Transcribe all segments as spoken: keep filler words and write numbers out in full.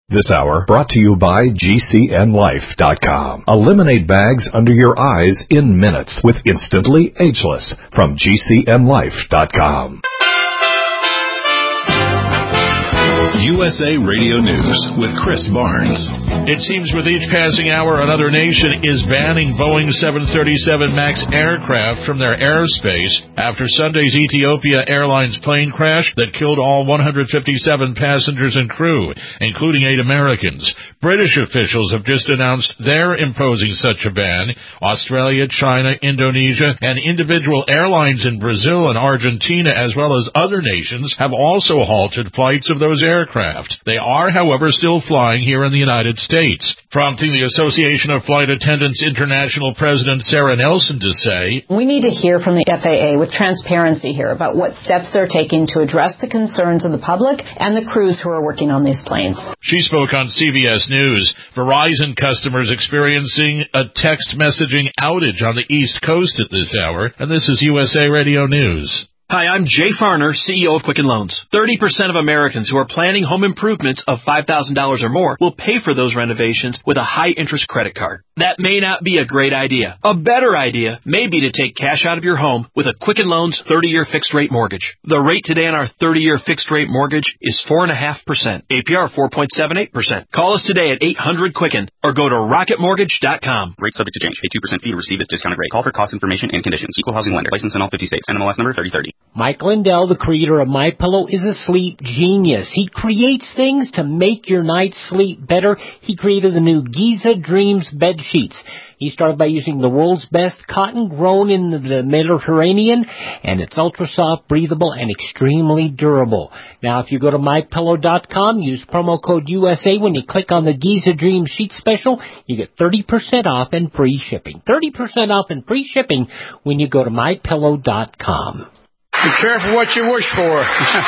This hour brought to you by G C N Life dot com. Eliminate bags under your eyes in minutes with Instantly Ageless from G C N Life dot com. U S A Radio News with Chris Barnes. It seems with each passing hour, another nation is banning Boeing seven thirty-seven MAX aircraft from their airspace after Sunday's Ethiopia Airlines plane crash that killed all one hundred fifty-seven passengers and crew, including eight Americans. British officials have just announced they're imposing such a ban. Australia, China, Indonesia, and individual airlines in Brazil and Argentina, as well as other nations, have also halted flights of those aircraft. They are, however, still flying here in the United States, prompting the Association of Flight Attendants International President Sarah Nelson to say, "We need to hear from the F A A with transparency here about what steps they're taking to address the concerns of the public and the crews who are working on these planes." She spoke on C B S News. Verizon customers experiencing a text messaging outage on the East Coast at this hour, and this is U S A Radio News. Hi, I'm Jay Farner, C E O of Quicken Loans. thirty percent of Americans who are planning home improvements of five thousand dollars or more will pay for those renovations with a high-interest credit card. That may not be a great idea. A better idea may be to take cash out of your home with a Quicken Loans thirty-year fixed-rate mortgage. The rate today on our thirty-year fixed-rate mortgage is four point five percent. A P R four point seven eight percent. Call us today at eight hundred Quicken or go to rocket mortgage dot com. Rate subject to change. Pay two percent fee to receive this discounted rate. Call for cost information and conditions. Equal housing lender. License in all fifty states. N M L S number thirty thirty. Mike Lindell, the creator of MyPillow, is a sleep genius. He creates things to make your night's sleep better. He created the new Giza Dreams bed sheets. He started by using the world's best cotton grown in the Mediterranean, and it's ultra-soft, breathable, and extremely durable. Now, if you go to my pillow dot com, use promo code U S A when you click on the Giza Dreams sheet special, you get thirty percent off and free shipping. thirty percent off and free shipping when you go to my pillow dot com. Be careful what you wish for.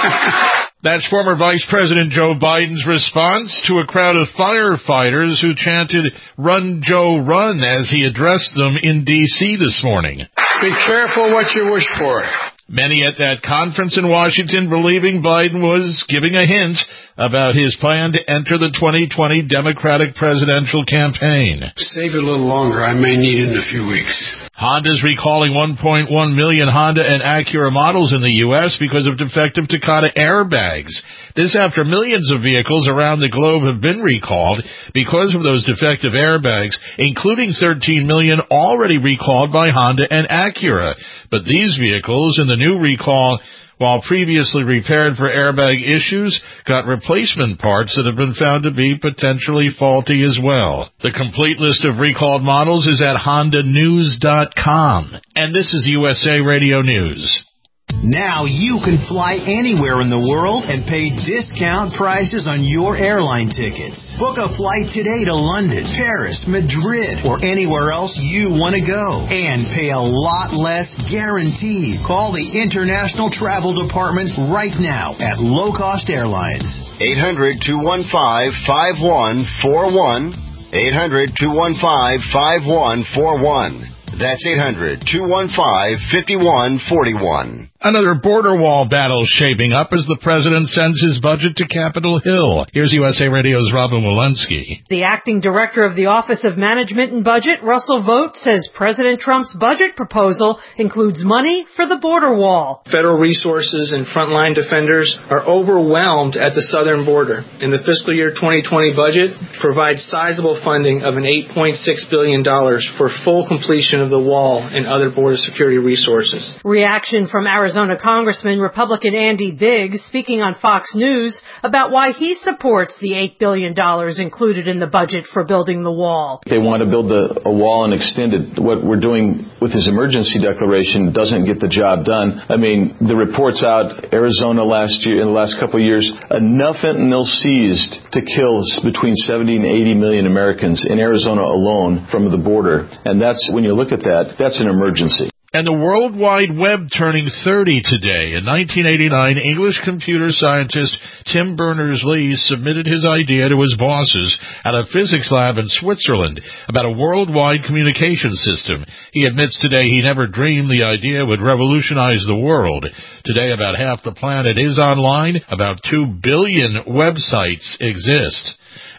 That's former Vice President Joe Biden's response to a crowd of firefighters who chanted, "Run, Joe, run," as he addressed them in D C this morning. Be careful what you wish for. Many at that conference in Washington believing Biden was giving a hint about his plan to enter the twenty twenty Democratic presidential campaign. Save it a little longer. I may need it in a few weeks. Honda's recalling one point one million Honda and Acura models in the U S because of defective Takata airbags. This after millions of vehicles around the globe have been recalled because of those defective airbags, including thirteen million already recalled by Honda and Acura. But these vehicles in the new recall, while previously repaired for airbag issues, got replacement parts that have been found to be potentially faulty as well. The complete list of recalled models is at honda news dot com. And this is U S A Radio News. Now you can fly anywhere in the world and pay discount prices on your airline tickets. Book a flight today to London, Paris, Madrid, or anywhere else you want to go. And pay a lot less guaranteed. Call the International Travel Department right now at Low Cost Airlines. eight hundred, two one five, five one four one. eight hundred, two one five, five one four one. That's eight hundred, two one five, five one four one. Another border wall battle shaping up as the president sends his budget to Capitol Hill. Here's U S A Radio's Robin Walensky. The acting director of the Office of Management and Budget, Russell Vogt, says President Trump's budget proposal includes money for the border wall. Federal resources and frontline defenders are overwhelmed at the southern border. And the fiscal year twenty twenty budget provides sizable funding of an eight point six billion dollars for full completion of the wall and other border security resources. Reaction from Arizona Arizona Congressman Republican Andy Biggs speaking on Fox News about why he supports the eight billion dollars included in the budget for building the wall. They want to build a, a wall and extend it. What we're doing with this emergency declaration doesn't get the job done. I mean, the reports out, Arizona last year, in the last couple of years, enough fentanyl seized to kill between seventy and eighty million Americans in Arizona alone from the border. And that's, when you look at that, that's an emergency. And the World Wide Web turning thirty today. In nineteen eighty-nine, English computer scientist Tim Berners-Lee submitted his idea to his bosses at a physics lab in Switzerland about a worldwide communication system. He admits today he never dreamed the idea would revolutionize the world. Today, about half the planet is online. About two billion websites exist.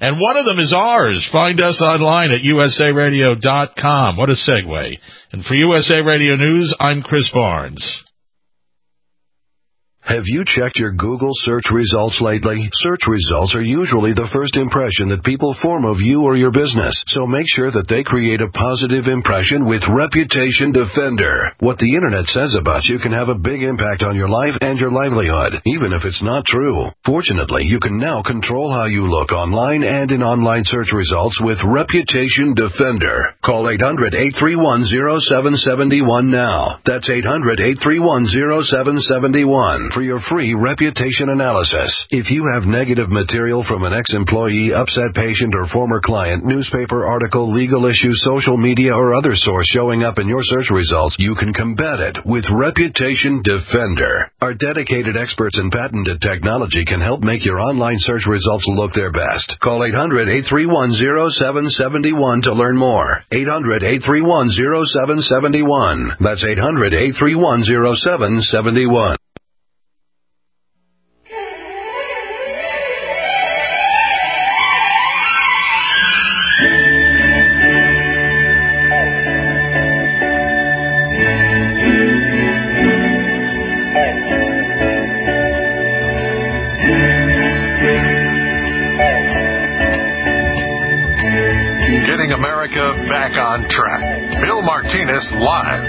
And one of them is ours. Find us online at U S A radio dot com. What a segue. And for U S A Radio News, I'm Chris Barnes. Have you checked your Google search results lately? Search results are usually the first impression that people form of you or your business, so make sure that they create a positive impression with Reputation Defender. What the Internet says about you can have a big impact on your life and your livelihood, even if it's not true. Fortunately, you can now control how you look online and in online search results with Reputation Defender. Call eight hundred, eight three one, zero seven seven one now. That's eight hundred, eight three one, zero seven seven one. For your free reputation analysis. If you have negative material from an ex-employee, upset patient, or former client, newspaper article, legal issue, social media, or other source showing up in your search results, you can combat it with Reputation Defender. Our dedicated experts in patented technology can help make your online search results look their best. Call eight hundred, eight three one, zero seven seven one to learn more. eight hundred, eight three one, zero seven seven one. That's eight hundred, eight three one, zero seven seven one. America back on track. Bill Martinez live.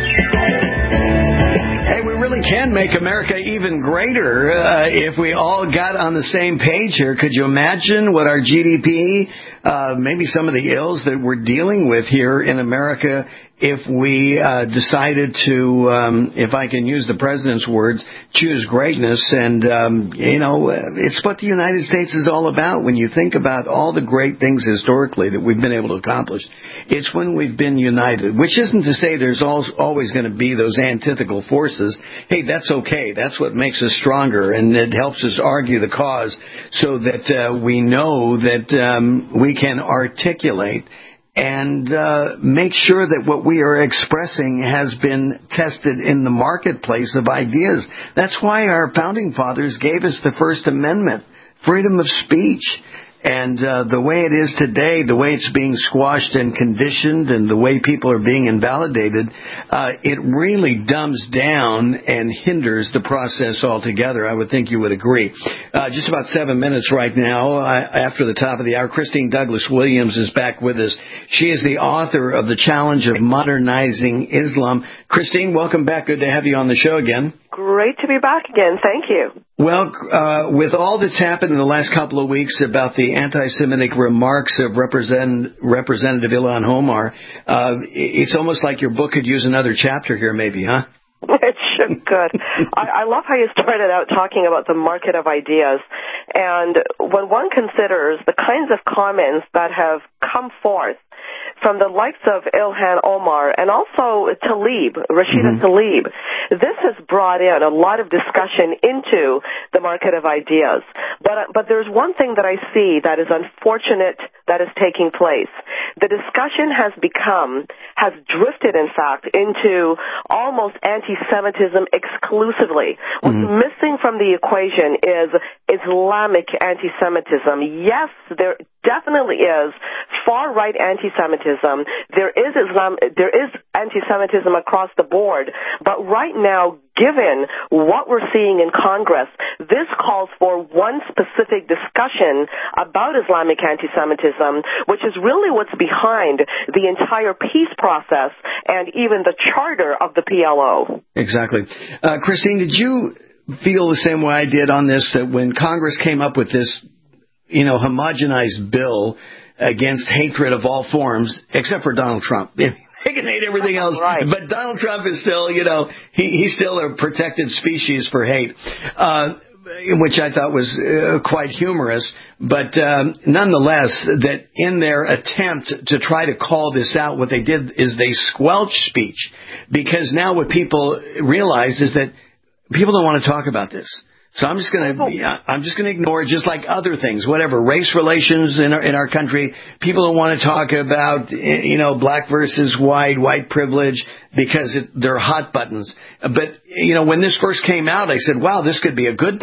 Hey, we really can make America even greater uh, if we all got on the same page here. Could you imagine what our G D P, uh, maybe some of the ills that we're dealing with here in America, if we uh, decided to, um, if I can use the president's words, choose greatness? And, um, you know, it's what the United States is all about. When you think about all the great things historically that we've been able to accomplish, it's when we've been united, which isn't to say there's always going to be those antithetical forces. Hey, that's okay. That's what makes us stronger, and it helps us argue the cause so that uh, we know that um, we can articulate and uh, make sure that what we are expressing has been tested in the marketplace of ideas. That's why our founding fathers gave us the First Amendment, freedom of speech. And uh, the way it is today, the way it's being squashed and conditioned, and the way people are being invalidated, uh, it really dumbs down and hinders the process altogether. I would think you would agree. Uh, just about seven minutes right now uh, after the top of the hour. Christine Douglas Williams is back with us. She is the author of The Challenge of Modernizing Islam. Christine, welcome back. Good to have you on the show again. Great to be back again. Thank you. Well, uh, with all that's happened in the last couple of weeks about the anti-Semitic remarks of Represent- Representative Ilhan Omar, uh, it's almost like your book could use another chapter here, maybe, huh? It sure could. I, I love how you started out talking about the market of ideas. And when one considers the kinds of comments that have come forth from the likes of Ilhan Omar and also Tlaib, Rashida mm-hmm. Tlaib, this has brought in a lot of discussion into the market of ideas. But but there's one thing that I see that is unfortunate that is taking place. The discussion has become, has drifted, in fact, into almost anti-Semitism exclusively. What's mm-hmm. missing from the equation is Islamic anti-Semitism. Yes, there definitely is far-right anti-Semitism. There is Islam, there is anti-Semitism across the board. But right now, given what we're seeing in Congress, this calls for one specific discussion about Islamic anti-Semitism, which is really what's behind the entire peace process and even the charter of the P L O. Exactly. Uh, Christine, did you feel the same way I did on this, that when Congress came up with this, you know, homogenized bill against hatred of all forms, except for Donald Trump? They can hate everything else, right. But Donald Trump is still, you know, he, he's still a protected species for hate, uh, which I thought was uh, quite humorous. But um, nonetheless, that in their attempt to try to call this out, what they did is they squelched speech, because now what people realize is that people don't want to talk about this. So I'm just going to I'm just going to ignore it, just like other things, whatever, race relations in our, in our country. People don't want to talk about, you know, black versus white, white privilege, because it, they're hot buttons. But, you know, when this first came out, I said, wow, this could be a good thing.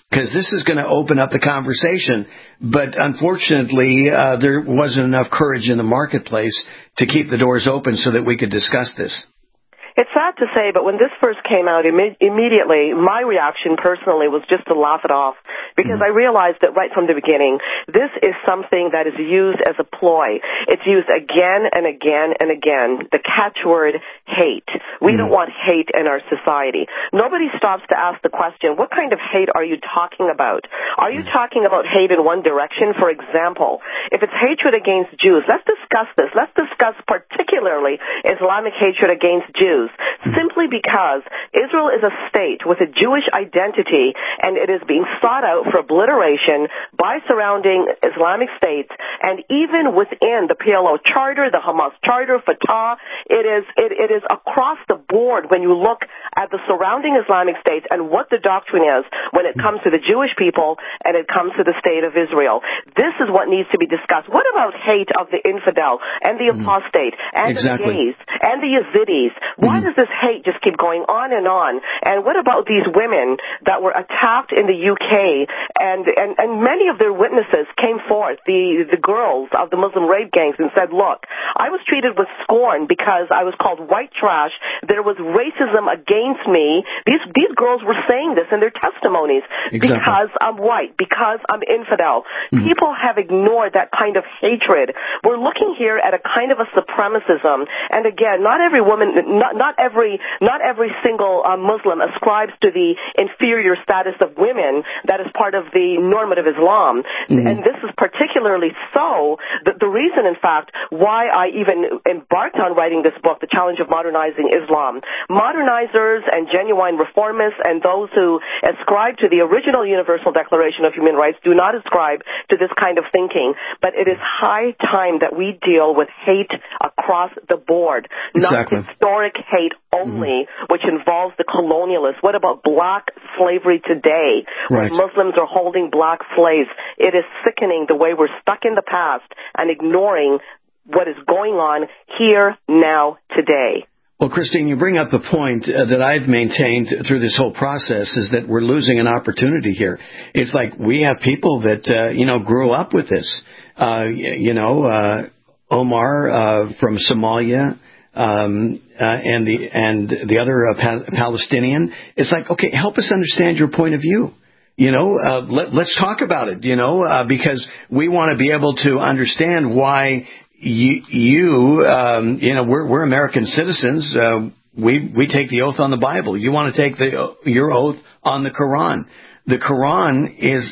because this is going to open up the conversation. But unfortunately, uh, there wasn't enough courage in the marketplace to keep the doors open so that we could discuss this. It's sad to say, but when this first came out, imme- immediately my reaction personally was just to laugh it off, because mm-hmm. I realized that right from the beginning, this is something that is used as a ploy. It's used again and again and again. The catchword hate. We mm-hmm. don't want hate in our society. Nobody stops to ask the question, what kind of hate are you talking about? Are you mm-hmm. talking about hate in one direction? For example, if it's hatred against Jews, let's discuss this. Let's discuss particularly Islamic hatred against Jews. Simply because Israel is a state with a Jewish identity, and it is being sought out for obliteration by surrounding Islamic states, and even within the P L O charter, the Hamas charter, Fatah, it is it, it is across the board when you look at the surrounding Islamic states and what the doctrine is when it comes to the Jewish people and it comes to the state of Israel. This is what needs to be discussed. What about hate of the infidel and the apostate and exactly. the gays and the Yazidis? Why does this hate just keep going on and on? And what about these women that were attacked in the U K, and, and, and many of their witnesses came forth, the, the girls of the Muslim rape gangs, and said, look, I was treated with scorn because I was called white trash. There was racism against me. These, these girls were saying this in their testimonies. Exactly. Because I'm white, because I'm infidel. Mm-hmm. People have ignored that kind of hatred. We're looking here at a kind of a supremacism. And again, not every woman, not, not every, not every single uh, Muslim ascribes to the inferior status of women that is part of the normative Islam. Mm-hmm. And this is particularly so, the, the reason, in fact, why I even embarked on writing this book, The Challenge of Modernizing Islam. Modernizers and genuine reformists and those who ascribe to the original Universal Declaration of Human Rights do not ascribe to this kind of thinking. But it is high time that we deal with hate across the board, exactly. not historic hate only, mm-hmm. which involves the colonialists. What about black slavery today? Right. When Muslims are holding black slaves. It is sickening the way we're stuck in the past and ignoring what is going on here, now, today. Well, Christine, you bring up the point uh, that I've maintained through this whole process, is that we're losing an opportunity here. It's like we have people that, uh, you know, grew up with this. Uh, you know, uh, Omar uh, from Somalia, Um, uh, and the and the other uh, pa- Palestinian. It's like, okay, help us understand your point of view. You know, uh, let, let's talk about it. You know, uh, because we want to be able to understand why you, you, um, you know, we're we're American citizens. Uh, we we take the oath on the Bible. You want to take the your oath on the Quran. The Quran is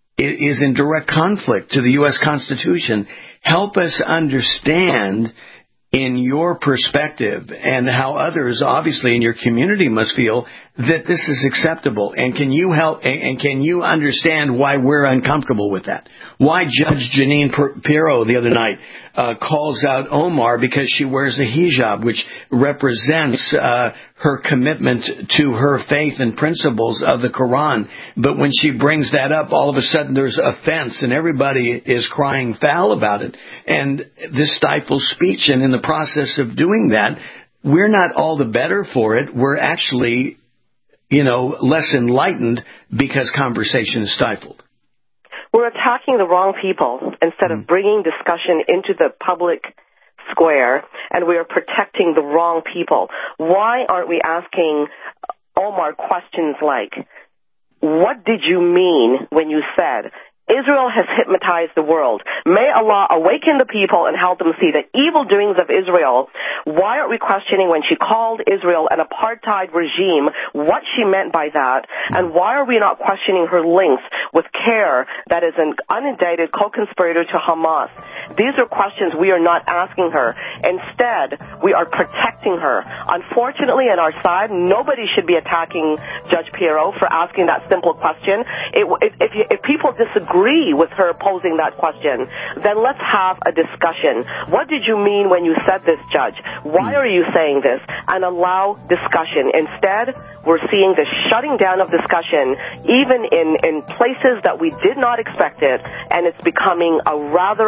is in direct conflict to the U S Constitution. Help us understand, in your perspective, and how others, obviously, in your community must feel that this is acceptable. And can you help, and can you understand why we're uncomfortable with that? Why Judge Jeanine Pirro the other night uh, calls out Omar because she wears a hijab, which represents uh, her commitment to her faith and principles of the Quran. But when she brings that up, all of a sudden there's offense, and everybody is crying foul about it. And this stifles speech, and in the process of doing that, we're not all the better for it. We're actually, you know, less enlightened because conversation is stifled. We're attacking the wrong people instead of bringing discussion into the public square, and we are protecting the wrong people. Why aren't we asking Omar questions like, what did you mean when you said Israel has hypnotized the world? May Allah awaken the people and help them see the evil doings of Israel. Why aren't we questioning when she called Israel an apartheid regime, what she meant by that? And why are we not questioning her links with CARE, that is an unindicted co-conspirator to Hamas? These are questions we are not asking her. Instead, we are protecting her. Unfortunately, on our side, nobody should be attacking Judge Pirro for asking that simple question. It, if, if, if people disagree with her posing that question, then let's have a discussion. What did you mean when you said this, Judge? Why are you saying this? And allow discussion. Instead, we're seeing the shutting down of discussion, even in, in places that we did not expect it, and it's becoming a rather absurd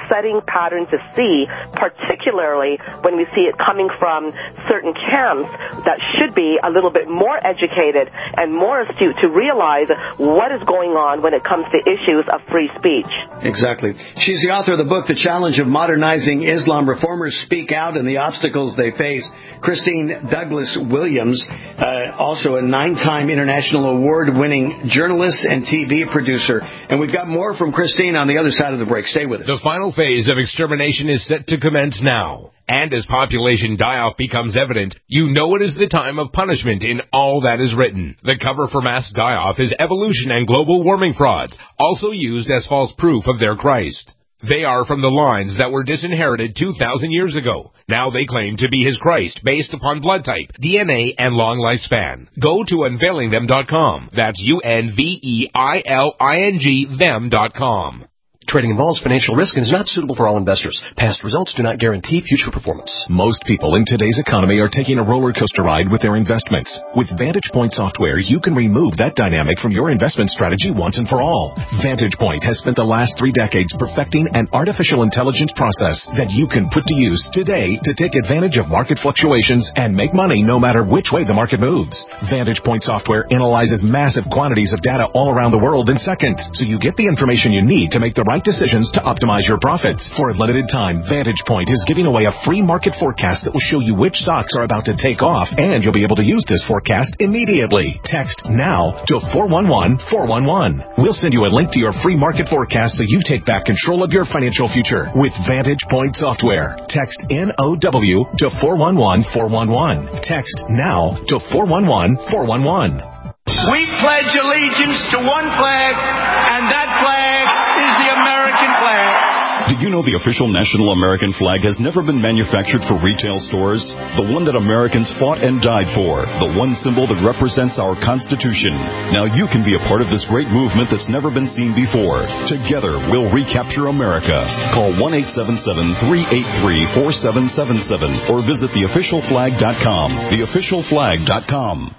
upsetting pattern to see, particularly when we see it coming from certain camps that should be a little bit more educated and more astute to realize what is going on when it comes to issues of free speech. Exactly. She's the author of the book, The Challenge of Modernizing Islam. Reformers Speak Out and the Obstacles They Face. Christine Douglas Williams, uh, also a nine-time international award-winning journalist and T V producer. And we've got more from Christine on the other side of the break. Stay with us. The final phase of extermination is set to commence now. And as population die-off becomes evident, you know it is the time of punishment in all that is written. The cover for mass die-off is evolution and global warming frauds, also used as false proof of their Christ. They are from the lines that were disinherited two thousand years ago. Now they claim to be his Christ based upon blood type, D N A, and long lifespan. Go to unveiling them dot com. That's U N V E I L I N G them dot com. Trading involves financial risk and is not suitable for all investors. Past results do not guarantee future performance. Most people in today's economy are taking a roller coaster ride with their investments. With Vantage Point software, you can remove that dynamic from your investment strategy once and for all. Vantage Point has spent the last three decades perfecting an artificial intelligence process that you can put to use today to take advantage of market fluctuations and make money no matter which way the market moves. Vantage Point software analyzes massive quantities of data all around the world in seconds, so you get the information you need to make the right decisions to optimize your profits. For a limited time, Vantage Point is giving away a free market forecast that will show you which stocks are about to take off, and you'll be able to use this forecast immediately. Text NOW to four one one four one one. We'll send you a link to your free market forecast so you take back control of your financial future with Vantage Point software. Text N O W to four one one four one one. Text NOW to four one one four one one. We pledge allegiance to one flag, and that flag is the American flag. Did you know the official national American flag has never been manufactured for retail stores? The one that Americans fought and died for. The one symbol that represents our Constitution. Now you can be a part of this great movement that's never been seen before. Together, we'll recapture America. Call one eight seven seven, three eight three, four seven seven seven or visit the official flag dot com. the official flag dot com.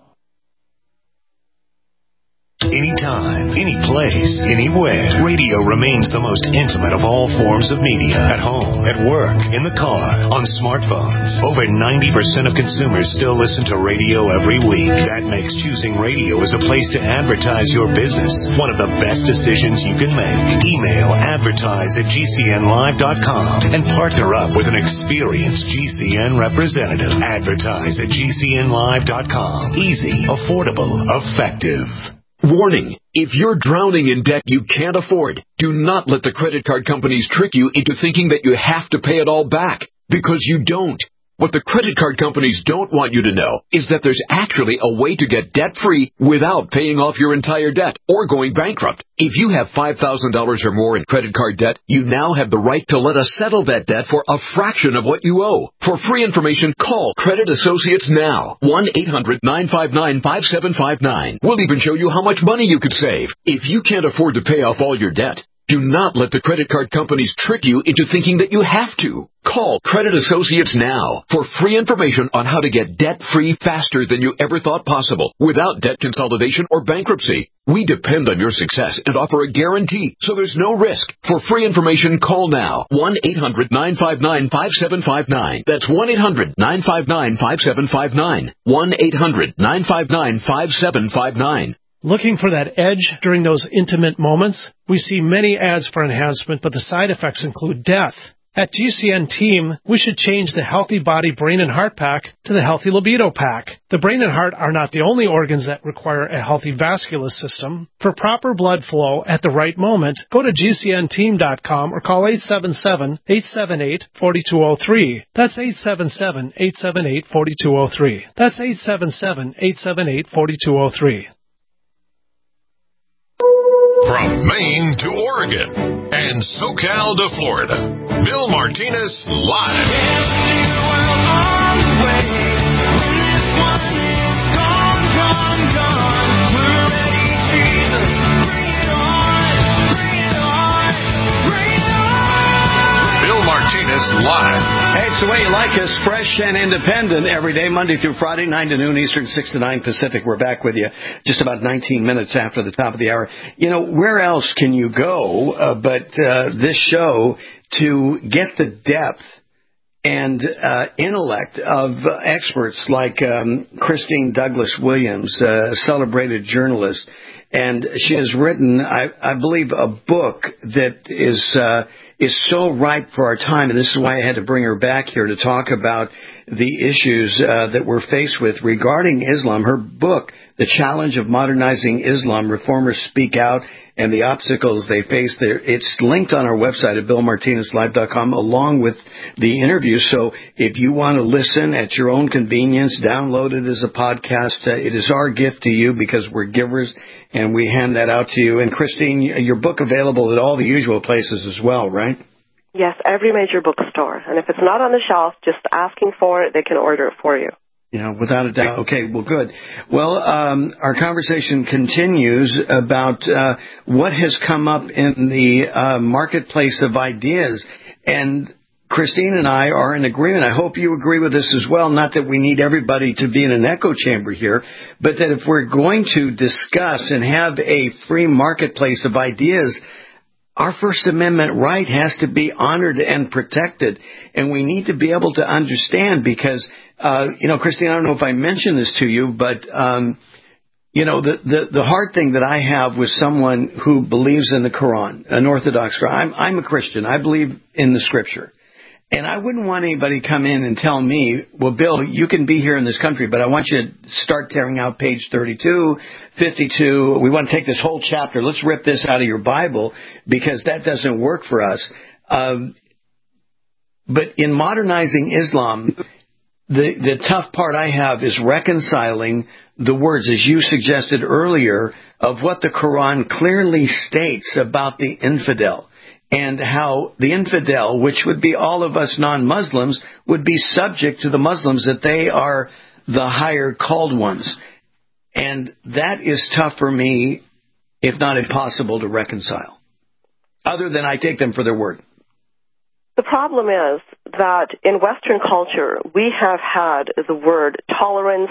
Anytime, any place, anywhere. Radio remains the most intimate of all forms of media. At home, at work, in the car, on smartphones. Over ninety percent of consumers still listen to radio every week. That makes choosing radio as a place to advertise your business one of the best decisions you can make. Email advertise at G C N live dot com and partner up with an experienced G C N representative. Advertise at G C N live dot com. Easy, affordable, effective. Warning, if you're drowning in debt you can't afford, do not let the credit card companies trick you into thinking that you have to pay it all back, because you don't. What the credit card companies don't want you to know is that there's actually a way to get debt-free without paying off your entire debt or going bankrupt. If you have five thousand dollars or more in credit card debt, you now have the right to let us settle that debt for a fraction of what you owe. For free information, call Credit Associates now. one eight hundred nine five nine five seven five nine. We'll even show you how much money you could save. If you can't afford to pay off all your debt, do not let the credit card companies trick you into thinking that you have to. Call Credit Associates now for free information on how to get debt-free faster than you ever thought possible without debt consolidation or bankruptcy. We depend on your success and offer a guarantee, so there's no risk. For free information, call now. one eight hundred nine five nine five seven five nine. That's one eight hundred nine five nine five seven five nine. one eight hundred nine five nine five seven five nine. Looking for that edge during those intimate moments? We see many ads for enhancement, but the side effects include death. At G C N Team, we should change the Healthy Body, Brain, and Heart Pack to the Healthy Libido Pack. The brain and heart are not the only organs that require a healthy vascular system. For proper blood flow at the right moment, go to G C N team dot com or call eight seven seven, eight seven eight, four two zero three. That's eight seven seven, eight seven eight, four two zero three. That's eight seven seven, eight seven eight, four two zero three. From Maine to Oregon and SoCal to Florida, Bill Martinez live. Bill Martinez live. Hey, it's the way you like us, fresh and independent every day, Monday through Friday, nine to noon Eastern, six to nine Pacific. We're back with you just about nineteen minutes after the top of the hour. You know, where else can you go uh, but uh, this show to get the depth and uh, intellect of uh, experts like um, Christine Douglas Williams, a celebrated journalist. And she has written, I, I believe, a book that is uh, is so ripe for our time. And this is why I had to bring her back here to talk about the issues uh, that we're faced with regarding Islam. Her book, The Challenge of Modernizing Islam, Reformers Speak Out, and the Obstacles They Face. There, it's linked on our website at bill martinez live dot com along with the interview. So if you want to listen at your own convenience, download it as a podcast. Uh, it is our gift to you because we're givers, and we hand that out to you. And Christine, your book available at all the usual places as well, right? Yes, every major bookstore. And if it's not on the shelf, just asking for it, they can order it for you. Yeah, without a doubt. Okay, well, good. Well, um, our conversation continues about uh, what has come up in the uh, marketplace of ideas. And Christine and I are in agreement. I hope you agree with this as well. Not that we need everybody to be in an echo chamber here, but that if we're going to discuss and have a free marketplace of ideas, our First Amendment right has to be honored and protected. And we need to be able to understand because Uh, you know, Christine, I don't know if I mentioned this to you, but, um, you know, the, the, the hard thing that I have with someone who believes in the Quran, an Orthodox Christian, I'm, I'm a Christian. I believe in the Scripture. And I wouldn't want anybody come in and tell me, well, Bill, you can be here in this country, but I want you to start tearing out page thirty-two, fifty-two. We want to take this whole chapter. Let's rip this out of your Bible because that doesn't work for us. Um, but in modernizing Islam, The, the tough part I have is reconciling the words, as you suggested earlier, of what the Quran clearly states about the infidel and how the infidel, which would be all of us non-Muslims, would be subject to the Muslims, that they are the higher called ones. And that is tough for me, if not impossible, to reconcile, other than I take them for their word. The problem is that in Western culture, we have had the word tolerance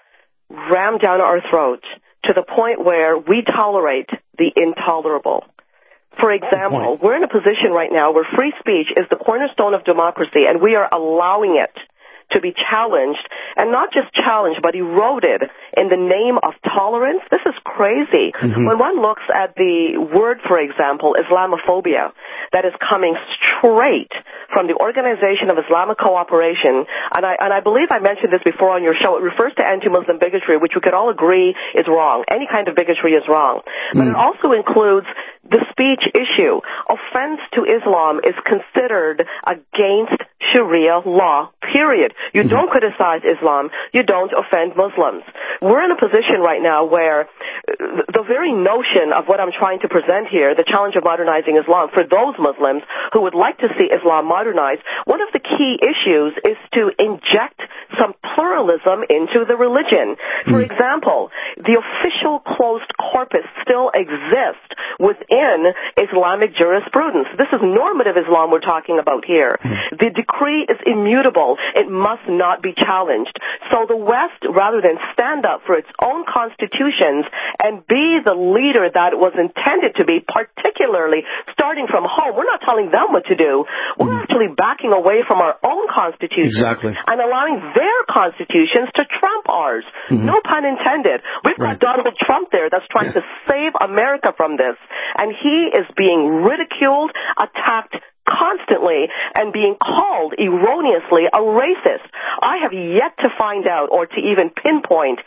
rammed down our throat to the point where we tolerate the intolerable. For example, we're in a position right now where free speech is the cornerstone of democracy, and we are allowing it to be challenged, and not just challenged, but eroded in the name of tolerance. This is crazy. Mm-hmm. When one looks at the word, for example, Islamophobia, that is coming straight from the Organization of Islamic Cooperation, and I, and I believe I mentioned this before on your show, it refers to anti-Muslim bigotry, which we could all agree is wrong. Any kind of bigotry is wrong. Mm. But it also includes the speech issue. Offense to Islam is considered against Sharia law, period. You don't criticize Islam. You don't offend Muslims. We're in a position right now where the very notion of what I'm trying to present here, the challenge of modernizing Islam, for those Muslims who would like to see Islam modernized, one of the key issues is to inject some pluralism into the religion. For example, the official closed corpus still exists within Islamic jurisprudence. This is normative Islam we're talking about here. The decree is immutable. It must not be challenged. So the West, rather than stand up for its own constitutions and be the leader that it was intended to be, particularly starting from home, we're not telling them what to do. We're mm. actually backing away from our own constitutions exactly. and allowing their constitutions to trump ours. Mm-hmm. No pun intended. We've right. got Donald Trump there that's trying yeah. to save America from this, and he is being ridiculed, attacked constantly, and being called erroneously a racist. I have yet to find out or to even pinpoint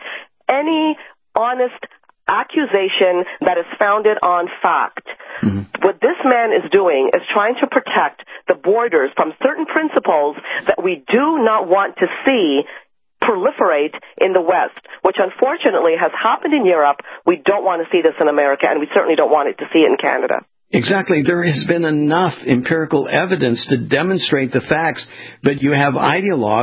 any honest accusation that is founded on fact. Mm-hmm. What this man is doing is trying to protect the borders from certain principles that we do not want to see proliferate in the West, which unfortunately has happened in Europe. We don't want to see this in America, and we certainly don't want it to see it in Canada. Exactly. There has been enough empirical evidence to demonstrate the facts, but you have ideologues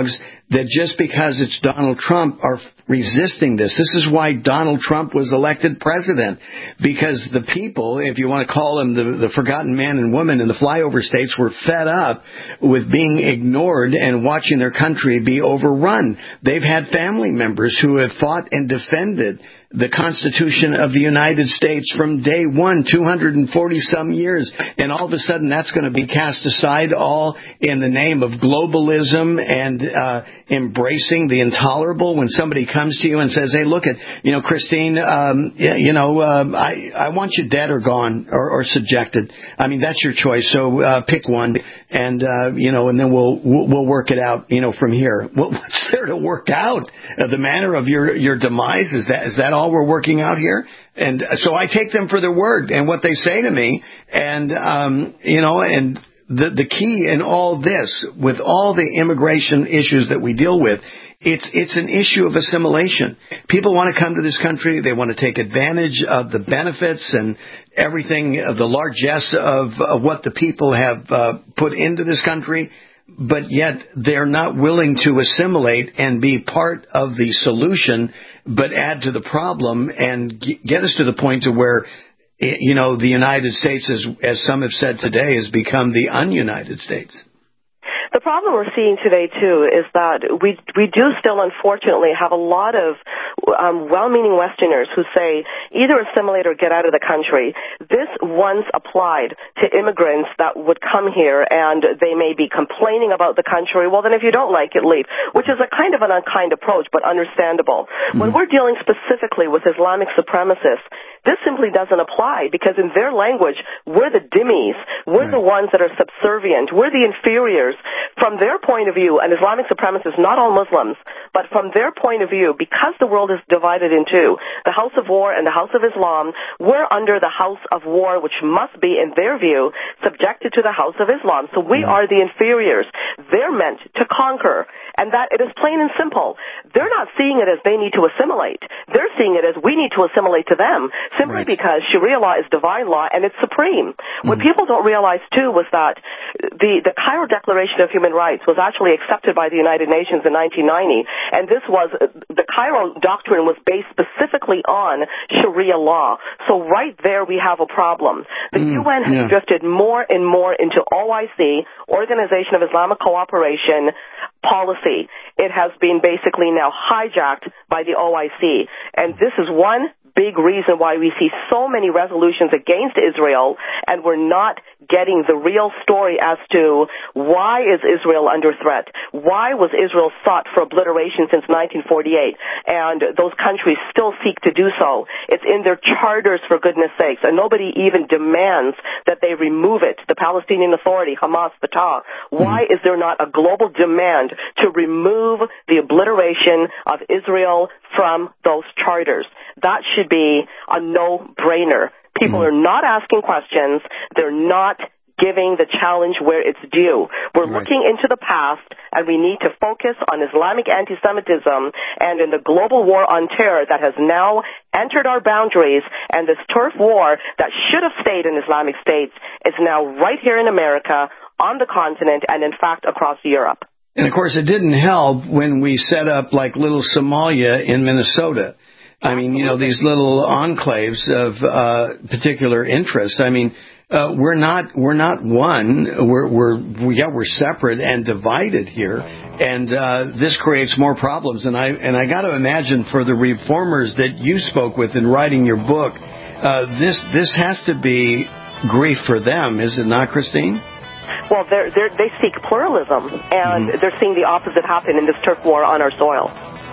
that just because it's Donald Trump are resisting this. This is why Donald Trump was elected president, because the people, if you want to call them the, the forgotten man and woman in the flyover states, were fed up with being ignored and watching their country be overrun. They've had family members who have fought and defended the Constitution of the United States from day one, two hundred forty some years, and all of a sudden that's going to be cast aside, all in the name of globalism and uh, embracing the intolerable. When somebody comes to you and says, "Hey, look at, you know, Christine, um, you know, uh, I I want you dead or gone or, or subjected. I mean, that's your choice. So uh, pick one, and uh, you know, and then we'll we'll work it out, you know, from here." Well, what's there to work out? Uh, the manner of your your demise, is that is that all we're working out here? And so I take them for their word and what they say to me. And, um, you know, and the, the key in all this, with all the immigration issues that we deal with, it's, it's an issue of assimilation. People want to come to this country. They want to take advantage of the benefits and everything, of the largesse of, of what the people have uh, put into this country. But yet they're not willing to assimilate and be part of the solution, but add to the problem and get us to the point to where, you know, the United States, as, as some have said today, has become the un-United States. The problem we're seeing today, too, is that we we do still, unfortunately, have a lot of um, well-meaning Westerners who say either assimilate or get out of the country. This once applied to immigrants that would come here and they may be complaining about the country. Well, then if you don't like it, leave, which is a kind of an unkind approach, but understandable. Mm-hmm. When we're dealing specifically with Islamic supremacists, this simply doesn't apply, because in their language, we're the dhimmis. We're right. the ones that are subservient. We're the inferiors. From their point of view, and Islamic supremacists, not all Muslims, but from their point of view, because the world is divided in two, the House of War and the House of Islam, we're under the House of War, which must be, in their view, subjected to the House of Islam. So we are the inferiors. They're meant to conquer, and that it is plain and simple. They're not seeing it as they need to assimilate. They're seeing it as we need to assimilate to them, simply right. because Sharia law is divine law and it's supreme. Mm-hmm. What people don't realize, too, was that the, the Cairo Declaration of Human Rights was actually accepted by the United Nations in nineteen ninety, and this was, the Cairo Doctrine was based specifically on Sharia law. So right there we have a problem. The mm, U N has yeah. drifted more and more into O I C, Organization of Islamic Cooperation, policy. It has been basically now hijacked by the O I C, and this is one big reason why we see so many resolutions against Israel, and we're not getting the real story as to why is Israel under threat? Why was Israel sought for obliteration since nineteen forty-eight? And those countries still seek to do so. It's in their charters, for goodness sakes, and nobody even demands that they remove it. The Palestinian Authority, Hamas, Fatah. Why is there not a global demand to remove the obliteration of Israel from those charters? That should be a no-brainer. People mm. are not asking questions. They're not giving the challenge where it's due. We're right. looking into the past, and we need to focus on Islamic anti-Semitism and in the global war on terror that has now entered our boundaries, and this turf war that should have stayed in Islamic states is now right here in America, on the continent, and in fact across Europe. And of course, it didn't help when we set up like little Somalia in Minnesota. I mean, you know, these little enclaves of uh, particular interest. I mean, uh, we're not we're not one. We're we're we, yeah we're separate and divided here, and uh, this creates more problems. And I and I got to imagine for the reformers that you spoke with in writing your book, uh, this this has to be grief for them, is it not, Christine? Well, they're, they're, they seek pluralism, and mm-hmm. they're seeing the opposite happen in this turf war on our soil.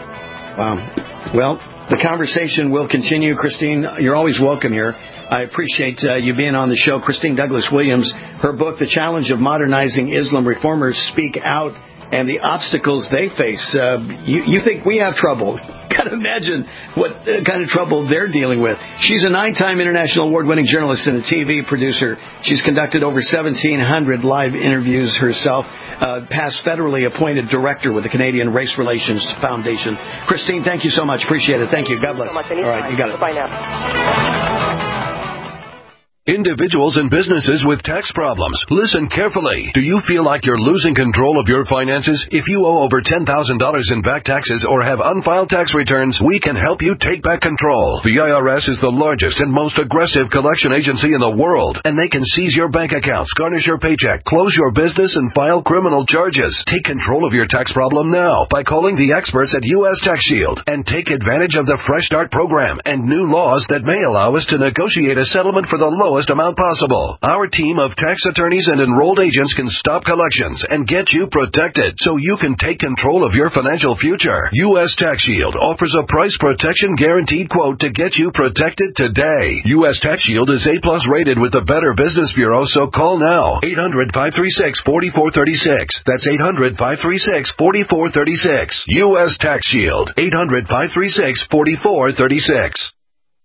Wow. Well, the conversation will continue. Christine, you're always welcome here. I appreciate uh, you being on the show. Christine Douglas Williams, her book, The Challenge of Modernizing Islam, Reformers Speak Out, and the obstacles they face. Uh, you, you think we have trouble. Got to imagine what uh, kind of trouble they're dealing with. She's a nine-time international award-winning journalist and a T V producer. She's conducted over seventeen hundred live interviews herself, uh, past federally appointed director with the Canadian Race Relations Foundation. Christine, thank you so much. Appreciate it. Thank you. God bless. Thank you so much. Anytime. All right, you got it. Bye now. Individuals and businesses with tax problems, listen carefully. Do you feel like you're losing control of your finances? If you owe over ten thousand dollars in back taxes or have unfiled tax returns, we can help you take back control. The I R S is the largest and most aggressive collection agency in the world, and they can seize your bank accounts, garnish your paycheck, close your business, and file criminal charges. Take control of your tax problem now by calling the experts at U S Tax Shield and take advantage of the Fresh Start program and new laws that may allow us to negotiate a settlement for the lowest amount possible. Our team of tax attorneys and enrolled agents can stop collections and get you protected so you can take control of your financial future. U S Tax Shield offers a price protection guaranteed quote to get you protected today. U S Tax Shield is A plus rated with the Better Business Bureau, so call now. eight hundred, five three six, four four three six. That's eight hundred, five three six, four four three six. U S Tax Shield. eight hundred, five three six, four four three six.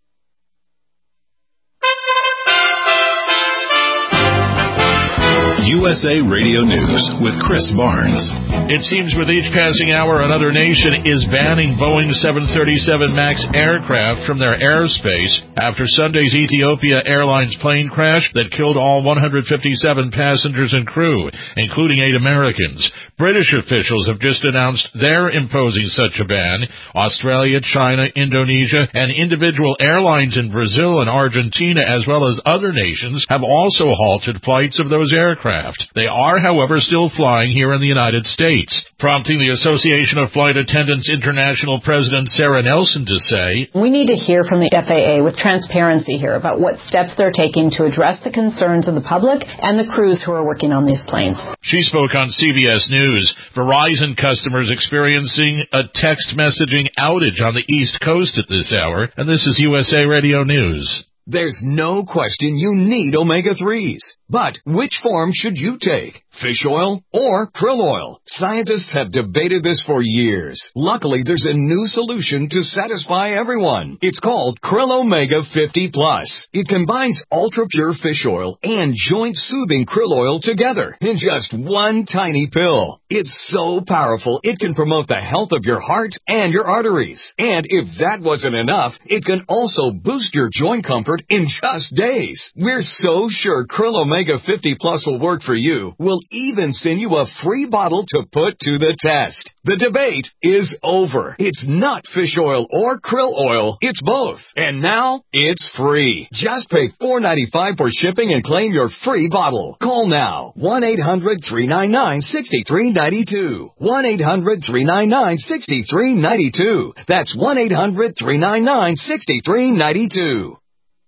U S A Radio News with Chris Barnes. It seems with each passing hour, another nation is banning Boeing seven thirty-seven MAX aircraft from their airspace after Sunday's Ethiopia Airlines plane crash that killed all one hundred fifty-seven passengers and crew, including eight Americans. British officials have just announced they're imposing such a ban. Australia, China, Indonesia, and individual airlines in Brazil and Argentina, as well as other nations, have also halted flights of those aircraft. They are, however, still flying here in the United States, prompting the Association of Flight Attendants International President Sarah Nelson to say, "We need to hear from the F A A with transparency here about what steps they're taking to address the concerns of the public and the crews who are working on these planes." She spoke on C B S News. Verizon customers experiencing a text messaging outage on the East Coast at this hour, and this is U S A Radio News. There's no question you need omega threes. But which form should you take? Fish oil or krill oil? Scientists have debated this for years. Luckily, there's a new solution to satisfy everyone. It's called Krill Omega fifty plus. It combines ultra-pure fish oil and joint-soothing krill oil together in just one tiny pill. It's so powerful, it can promote the health of your heart and your arteries. And if that wasn't enough, it can also boost your joint comfort in just days. We're so sure Krill Omega fifty plus will work for you. We'll even send you a free bottle to put to the test. The debate is over. It's not fish oil or krill oil. It's both. And now it's free. Just pay four dollars and ninety-five cents for shipping and claim your free bottle. Call now. one eight hundred, three nine nine, six three nine two. one eight hundred, three nine nine, six three nine two. That's one eight hundred, three nine nine, six three nine two.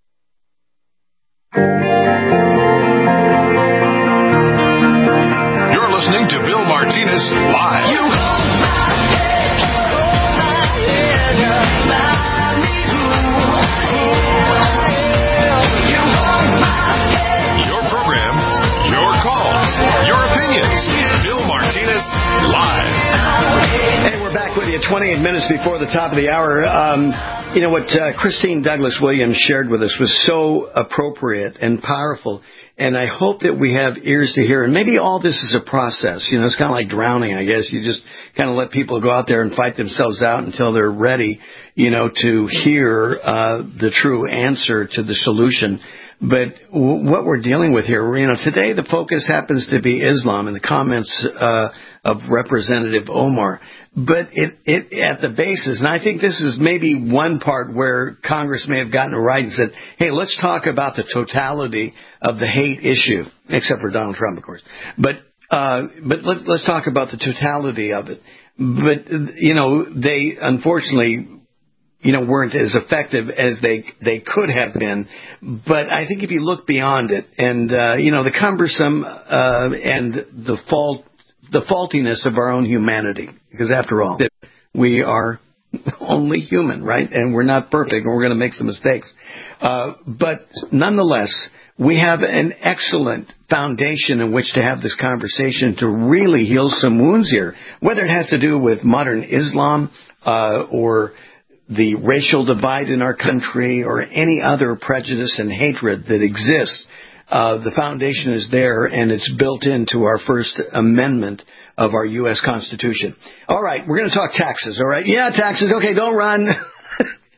You're listening to Bill Martinez Live. You hold my head, hold my head, remind me who I am. You hold my head. Your program, your calls, your opinions. Bill Martinez Live. Hey, we're back with you twenty-eight minutes before the top of the hour. Um, you know, what uh, Christine Douglas Williams shared with us was so appropriate and powerful. And I hope that we have ears to hear. And maybe all this is a process. You know, it's kind of like drowning, I guess. You just kind of let people go out there and fight themselves out until they're ready, you know, to hear uh, the true answer to the solution. But w- what we're dealing with here, you know, today the focus happens to be Islam and the comments uh, of Representative Omar. But it, it at the basis, and I think this is maybe one part where Congress may have gotten it right and said, hey, let's talk about the totality of the hate issue, except for Donald Trump, of course. But uh, but let, let's talk about the totality of it. But, you know, they unfortunately, you know, weren't as effective as they they could have been. But I think if you look beyond it and, uh, you know, the cumbersome uh, and the fault, the faultiness of our own humanity, because after all, we are only human, right? And we're not perfect, and we're going to make some mistakes. Uh, but nonetheless, we have an excellent foundation in which to have this conversation to really heal some wounds here, whether it has to do with modern Islam uh, or the racial divide in our country or any other prejudice and hatred that exists. Uh, the foundation is there, and it's built into our First Amendment of our U S Constitution. All right, we're going to talk taxes, all right? Yeah, taxes. Okay, don't run.